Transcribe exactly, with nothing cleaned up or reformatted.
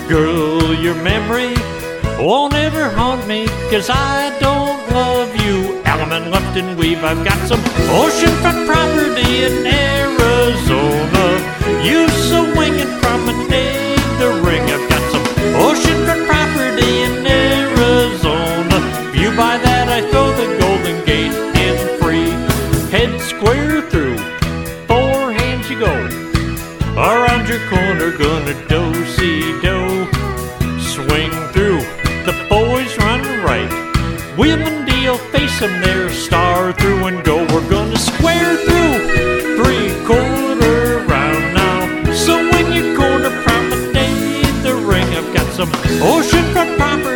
Girl, your memory won't ever haunt me, 'cause I don't love you. Element, Lupton, Weave, I've got some oceanfront property in Arizona. You so winging promenade the ring. I've got some oceanfront property in Arizona. If you buy that, I throw the Golden Gate in free. Head square through, four hands you go. Around your corner, gonna do-see-do. Swing through, the boys run right. Women deal, face them there, star through and go. We're gonna square through, three-quarter round now. So when you corner promenade the ring, I've got some oceanfront property